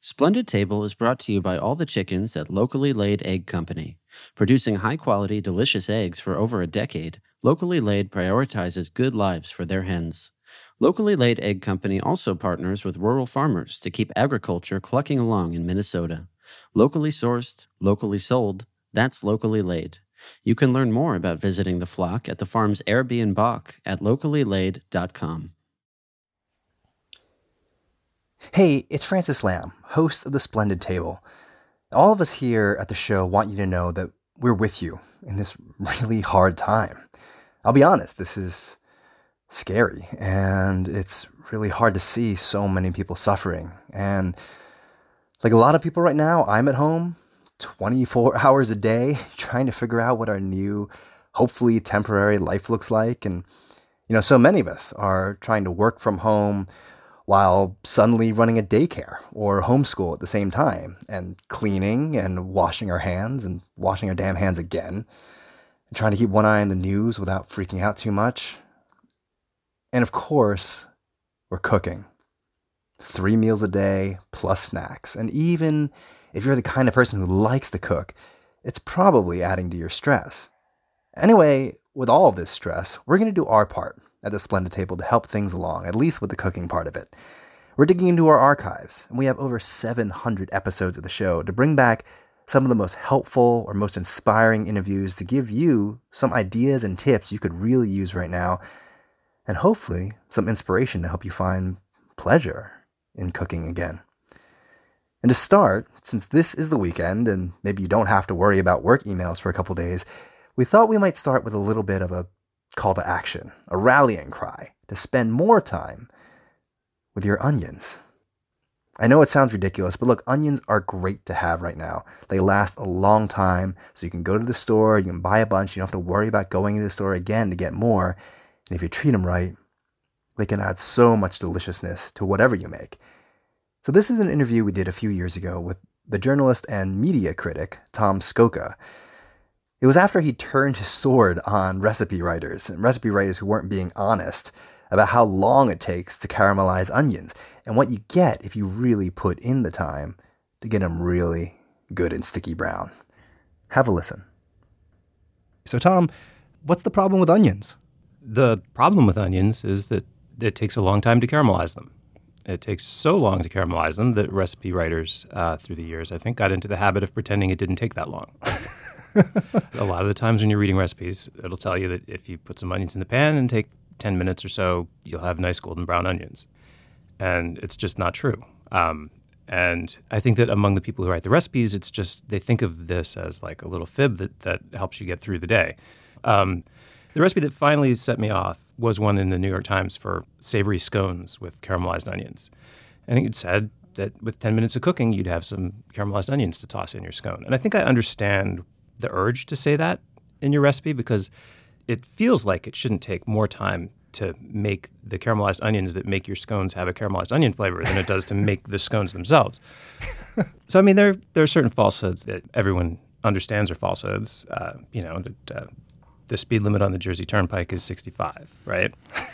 Splendid Table is brought to you by all the chickens at Locally Laid Egg Company. Producing high-quality, delicious eggs for over a decade, Locally Laid prioritizes good lives for their hens. Locally Laid Egg Company also partners with rural farmers to keep agriculture clucking along in Minnesota. Locally sourced, locally sold, that's Locally Laid. You can learn more about visiting the flock at the farm's Airbnb at locallylaid.com. Hey, it's Francis Lamb, host of The Splendid Table. All of us here at the show want you to know that we're with you in this really hard time. I'll be honest, this is scary, and it's really hard to see so many people suffering. And like a lot of people right now, I'm at home 24 hours a day trying to figure out what our new, hopefully temporary life looks like. And, so many of us are trying to work from home while suddenly running a daycare or homeschool at the same time, and cleaning and washing our hands and washing our damn hands again, and trying to keep one eye on the news without freaking out too much. And of course, we're cooking. 3 meals a day plus snacks. And even if you're the kind of person who likes to cook, it's probably adding to your stress. Anyway, with all of this stress, we're going to do our part at the Splendid Table to help things along, at least with the cooking part of it. We're digging into our archives, and we have over 700 episodes of the show to bring back some of the most helpful or most inspiring interviews to give you some ideas and tips you could really use right now, and hopefully some inspiration to help you find pleasure in cooking again. And to start, since this is the weekend and maybe you don't have to worry about work emails for a couple days, we thought we might start with a little bit of a call to action, a rallying cry to spend more time with your onions. I know it sounds ridiculous, but look, onions are great to have right now. They last a long time, so you can go to the store, you can buy a bunch, you don't have to worry about going into the store again to get more. And if you treat them right, they can add so much deliciousness to whatever you make. So this is an interview we did a few years ago with the journalist and media critic, Tom Scocca. It was after he turned his sword on recipe writers who weren't being honest about how long it takes to caramelize onions and what you get if you really put in the time to get them really good and sticky brown. Have a listen. So Tom, what's the problem with onions? The problem with onions is that it takes a long time to caramelize them. It takes so long to caramelize them that recipe writers through the years, I think, got into the habit of pretending it didn't take that long. A lot of the times when you're reading recipes, it'll tell you that if you put some onions in the pan and take 10 minutes or so, you'll have nice golden brown onions. And it's just not true. And I think that among the people who write the recipes, it's just they think of this as like a little fib that helps you get through the day. The recipe that finally set me off was one in the New York Times for savory scones with caramelized onions. I think it said that with 10 minutes of cooking, you'd have some caramelized onions to toss in your scone. And I think I understand the urge to say that in your recipe because it feels like it shouldn't take more time to make the caramelized onions that make your scones have a caramelized onion flavor than it does to make the scones themselves. So, I mean, there are certain falsehoods that everyone understands are falsehoods. The speed limit on the Jersey Turnpike is 65, right?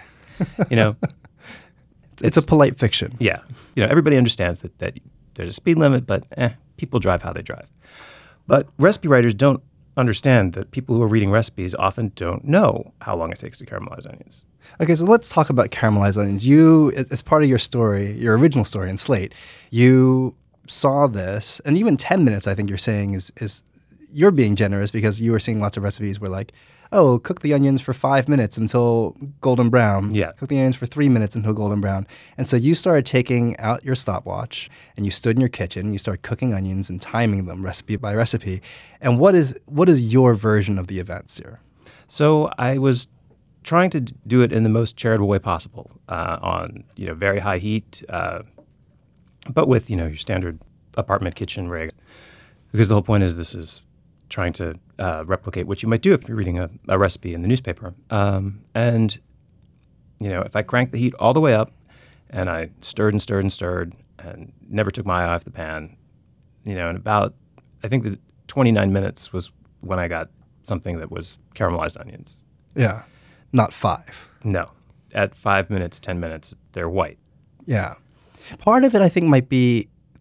It's a polite fiction. Yeah. Everybody understands that there's a speed limit, but people drive how they drive. But recipe writers don't understand that people who are reading recipes often don't know how long it takes to caramelize onions. Okay, so let's talk about caramelized onions. You, as part of your story, your original story in Slate, you saw this, and even 10 minutes, I think you're saying, is you're being generous because you were seeing lots of recipes where like, oh, cook the onions for 5 minutes until golden brown. Yeah. Cook the onions for 3 minutes until golden brown. And so you started taking out your stopwatch and you stood in your kitchen and you started cooking onions and timing them recipe by recipe. And what is your version of the events here? So I was trying to do it in the most charitable way possible on very high heat, but with your standard apartment kitchen rig. Because the whole point is this is trying to replicate what you might do if you're reading a recipe in the newspaper. And if I cranked the heat all the way up and I stirred and stirred and stirred and never took my eye off the pan, in about, I think the 29 minutes was when I got something that was caramelized onions. Yeah, not 5. No. At 5 minutes, 10 minutes, they're white. Yeah. Part of it, I think, might be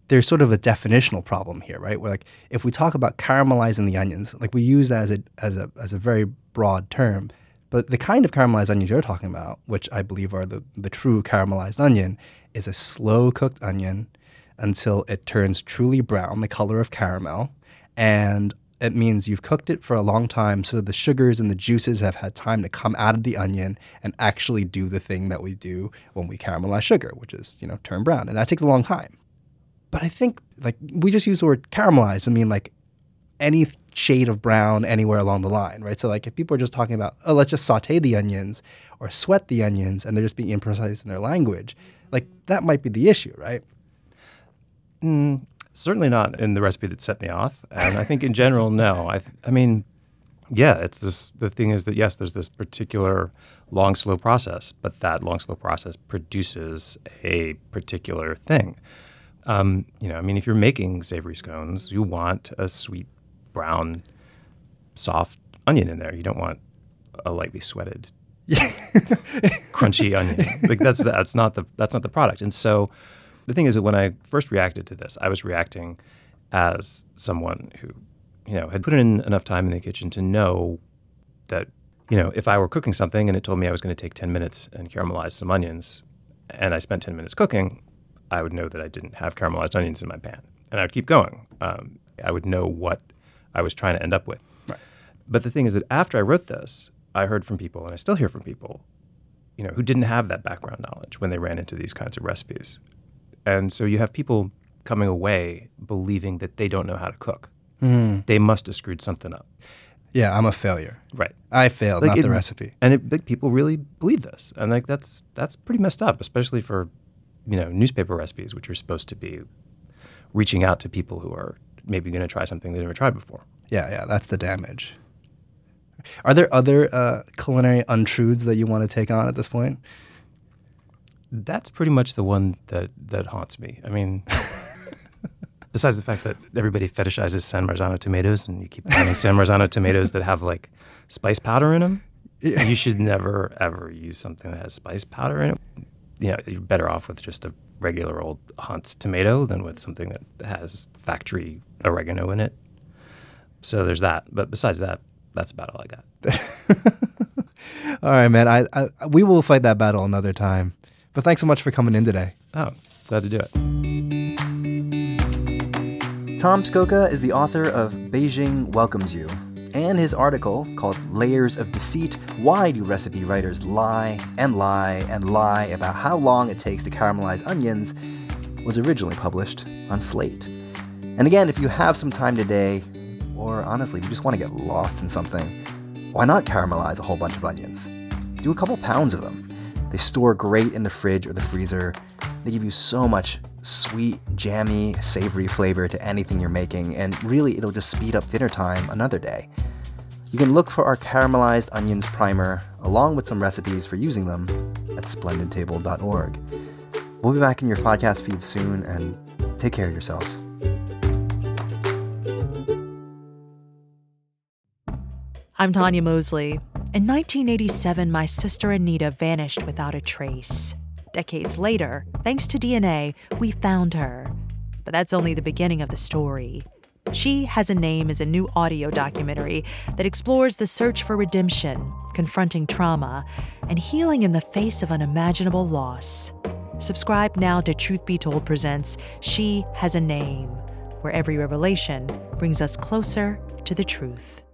there's sort of a definitional problem here, right? Where like if we talk about caramelizing the onions, like we use that as a very broad term, but the kind of caramelized onions you're talking about, which I believe are the true caramelized onion, is a slow cooked onion until it turns truly brown, the color of caramel, and it means you've cooked it for a long time so the sugars and the juices have had time to come out of the onion and actually do the thing that we do when we caramelize sugar, which is, turn brown. And that takes a long time. But I think like we just use the word caramelized. I mean like any shade of brown anywhere along the line, right? So like if people are just talking about, oh, let's just saute the onions or sweat the onions and they're just being imprecise in their language, like that might be the issue, right? Certainly not in the recipe that set me off. And I think in general, no. I mean, yeah, it's this. The thing is that, yes, there's this particular long, slow process, but that long, slow process produces a particular thing. I mean, if you're making savory scones, you want a sweet, brown, soft onion in there. You don't want a lightly sweated, crunchy onion. Like that's not the product. And so the thing is that when I first reacted to this, I was reacting as someone who, had put in enough time in the kitchen to know that, if I were cooking something and it told me I was going to take 10 minutes and caramelize some onions, and I spent 10 minutes cooking, I would know that I didn't have caramelized onions in my pan. And I would keep going. I would know what I was trying to end up with. Right. But the thing is that after I wrote this, I heard from people, and I still hear from people, who didn't have that background knowledge when they ran into these kinds of recipes. And so you have people coming away believing that they don't know how to cook. They must have screwed something up. Yeah, I'm a failure. Right. I failed, not the recipe. And people really believe this. And like that's pretty messed up, especially for, newspaper recipes, which are supposed to be reaching out to people who are maybe going to try something they've never tried before. Yeah, that's the damage. Are there other culinary untruths that you want to take on at this point? That's pretty much the one that haunts me. I mean, besides the fact that everybody fetishizes San Marzano tomatoes and you keep finding San Marzano tomatoes that have like spice powder in them, you should never, ever use something that has spice powder in it. You're better off with just a regular old Hunt's tomato than with something that has factory oregano in it. So there's that. But besides that, that's about all I got. All right, man. We will fight that battle another time. But thanks so much for coming in today. Oh, glad to do it. Tom Scocca is the author of Beijing Welcomes You, and his article called Layers of Deceit, Why Do Recipe Writers Lie and Lie and Lie About How Long It Takes to Caramelize Onions, was originally published on Slate. And again, if you have some time today, or honestly, if you just want to get lost in something, why not caramelize a whole bunch of onions? Do a couple pounds of them. They store great in the fridge or the freezer. They give you so much sweet, jammy, savory flavor to anything you're making, and really it'll just speed up dinner time another day. You can look for our caramelized onions primer, along with some recipes for using them, at splendidtable.org. We'll be back in your podcast feed soon, and take care of yourselves. I'm Tanya Mosley. In 1987, my sister Anita vanished without a trace. Decades later, thanks to DNA, we found her. But that's only the beginning of the story. She Has a Name is a new audio documentary that explores the search for redemption, confronting trauma, and healing in the face of unimaginable loss. Subscribe now to Truth Be Told presents She Has a Name, where every revelation brings us closer to the truth.